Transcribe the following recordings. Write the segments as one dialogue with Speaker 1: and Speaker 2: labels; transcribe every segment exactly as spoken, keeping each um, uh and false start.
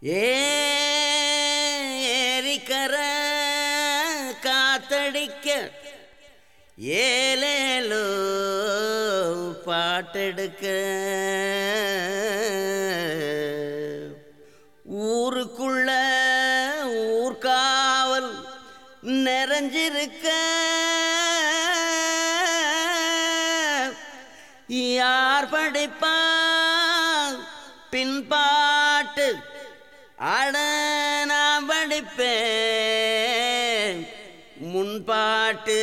Speaker 1: ஏரிக்கர காத்தடிக்க ஏலேலோ பாட்டெடுக்க ஊருக்குள்ள ஊர்காவல் நிறைஞ்சிருக்க யார் படிப்பா பின்பாட்டு அட நான் படிப்பேன் முன்பாட்டு.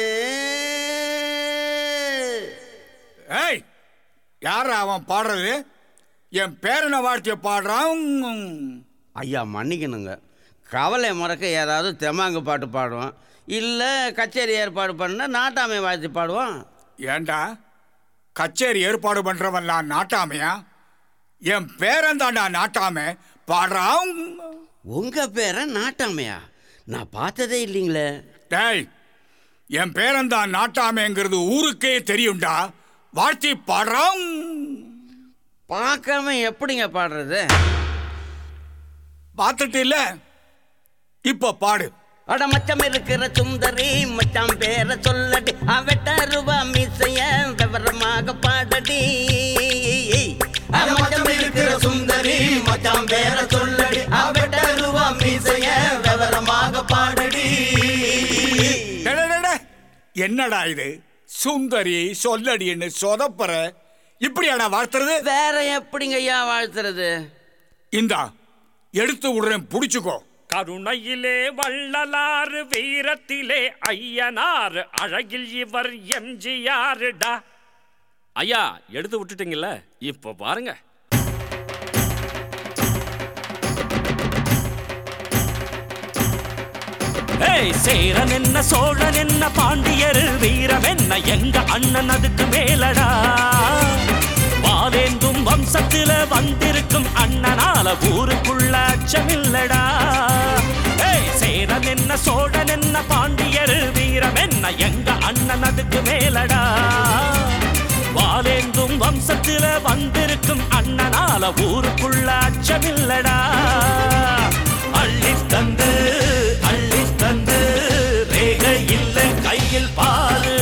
Speaker 2: ஏய், யார் அவன் பாடுறது? என் பேரனை வாழ்த்திய பாடுறான்.
Speaker 1: ஐயா மன்னிக்கணுங்க, கவலை மறக்க ஏதாவது தெமாங்கு பாட்டு பாடுவான், இல்லை கச்சேரி ஏற்பாடு பண்ண நாட்டாமை வாழ்த்தி பாடுவான்.
Speaker 2: ஏண்டா கச்சேரி ஏற்பாடு பண்றவன் நான் நாட்டாமையா? என் பேரன் தாண்டா நாட்டாமை பாடுறான்.
Speaker 1: உங்க பேரன் நாட்டாமையா? நான் பார்த்ததே இல்லைங்களே.
Speaker 2: டேய், என் பேரன் தான் நாட்டாமைங்கிறது ஊருக்கே தெரியும்டா. வாழ்த்தி பாடுறான்.
Speaker 1: பார்க்காம எப்படிங்க பாடுறது?
Speaker 2: பார்த்துட்டு இல்ல, இப்ப பாடு.
Speaker 1: அட மச்சம் இருக்கிற சுந்தரி மச்சான் பேர சொல்லடி, அவட்ட ரூபா மீசைய விவரமாக பாடடி. மச்சம் இருக்கிற சுந்தரி மச்சான் பேர சொல்லடி, அவட்ட ரூபா மீசைய விவரமாக பாடடி.
Speaker 2: என்னடா இது? சுந்தரி சொல்லடின்னு சொதப்பற இப்படியாடா வாழ்த்துறது?
Speaker 1: வேற எப்படிங்க ஐயா வாழ்த்துறது?
Speaker 2: இந்தா எடுத்து விடுறேன், புடிச்சுக்கோ.
Speaker 3: கருணையிலே வள்ளலாறு, வீரத்திலே ஐயனார், அழகில் இவர் எம்ஜிஆர்டா. ஐயா எடுத்து விட்டுட்டீங்கல்ல, இப்ப பாருங்க. சேரன் என்ன சோழன் என்ன பாண்டியர் வீரம் என்ன எங்க அண்ணன் அதுக்கு மேலடா. வாவேந்தும் வம்சத்தில வந்திருக்கும் அண்ணனால ஊருக்குள்ள அச்சமில்லடா. சேரன் என்ன சோழன் என்ன பாண்டியர் வீரம் என்ன எங்க அண்ணன் அதுக்கு மேலடா. வாவேந்தும் வம்சத்தில வந்திருக்கும் அண்ணனால ஊருக்குள்ள அச்சமில்லடா. அள்ளி தந்து அள்ளி தந்து ரேக இல்ல கையில் பாரு.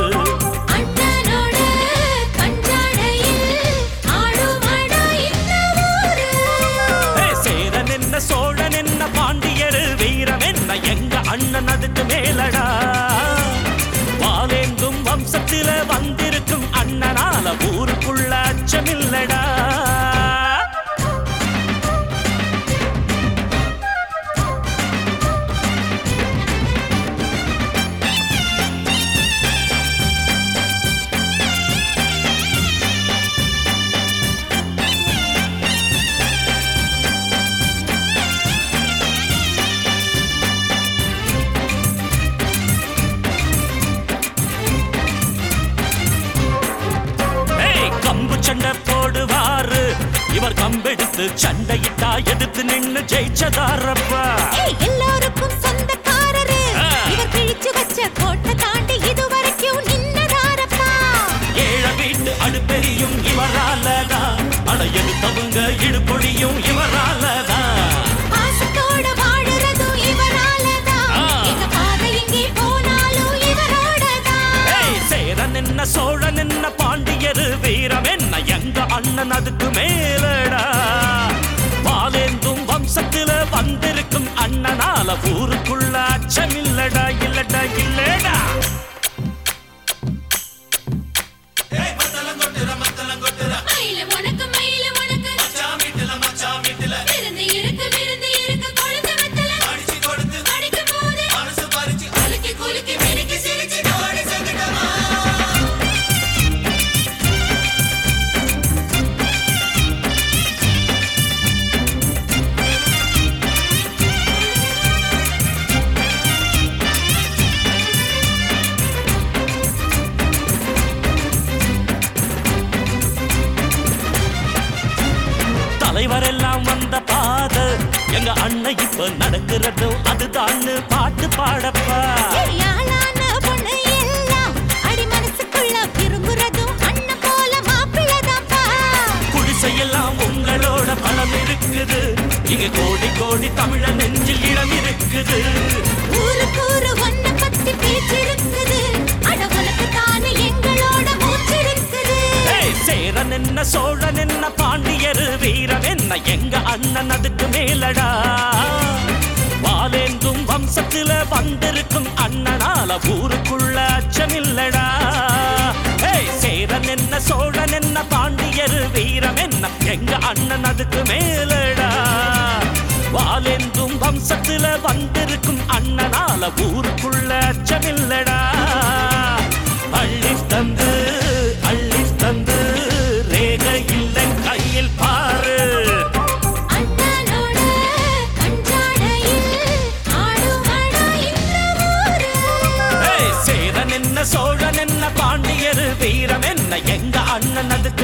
Speaker 3: சேரன் என்ன சோழன் என்ன பாண்டியர் வீரம் என்ன எங்க அண்ணன் அதுக்கு மேலடா. வாவேந்தும் வம்சத்தில வந்திருக்கும் அண்ணனால ஊருக்குள்ள அச்சமில்லடா. சண்டை போடுவாரு இவர், கம்பெடுத்து சண்டையிட்டா எடுத்து நின்னு ஜெயிச்சதாரப்பா.
Speaker 4: எல்லாருக்கும் சொந்தக்காரரு இவர், கிழிச்சு வச்ச கோட்டை தாண்டி இதுவரைக்கும் நின்னதாரப்பா.
Speaker 3: ஏழ வீட்டு அடுப்பெரியும் இவராலதான், அட எடுத்தவங்க இடுபொழியும் இவராலதான்.
Speaker 4: பாசத்தோட வாழுறதும் இவராலதான், எங்க பாதை எங்கே போனாலும் இவரோடதான்.
Speaker 3: சேரன் என்ன சோழன் என்ன பாண்டியர் வீரம் என்ன எங்க அண்ணன் அதுக்கு மேலடா. வாவேந்தும் வம்சத்தில வந்திருக்கும் அண்ணனால ஊருக்குள்ள அச்சமில்லடா. இல்லடா இல்லடா. தலைவரெல்லாம் வந்த பாத எங்க அண்ணன் இப்ப நடக்கிறதும் அதுதான் பாட்டு பாடப்பா.
Speaker 4: அடி மனசுக்குள்ள விரும்புறதும் அண்ணன் போல மாப்பிள்ளதாப்பா.
Speaker 3: குடிசையெல்லாம் உங்களோட பலம் இருக்குது, இங்க கோடி கோடி தமிழ நெஞ்சில் இடம் இருக்குது.
Speaker 4: ஊருக்கு ஊரு ஒன்ன பத்தி பேச்சிருக்குது. அட உனக்கு தானே எங்களோட மூச்சிருக்குது.
Speaker 3: சேரன் என்ன சோழன் என்ன பாண்டியர் வீரன் என்ன எங்க அண்ணன் அதுக்கு மேலடா. வாலேந்தும் வம்சத்துல வந்திருக்கும் அண்ணனால ஊருக்குள்ள அச்சமில்லடா. சேரன் என்ன சோழன் என்ன பாண்டியர் வீரம் என்ன எங்க அண்ணன் அதுக்கு மேலடா. வாலேந்தும் வம்சத்துல வந்திருக்கும் அண்ணனால ஊருக்குள்ள அச்சமில்லடா. அள்ளி தந்து அள்ளி தந்து ரேக இல்லை கையில் பாரு.
Speaker 4: அண்ணனோட கஞ்சாடையில் ஆடுமடா இந்த ஊரு.
Speaker 3: சேரன் என்ன சோழன் என்ன பாண்டியர் வீரம் என்ன எங்க அண்ணன் அதுக்கு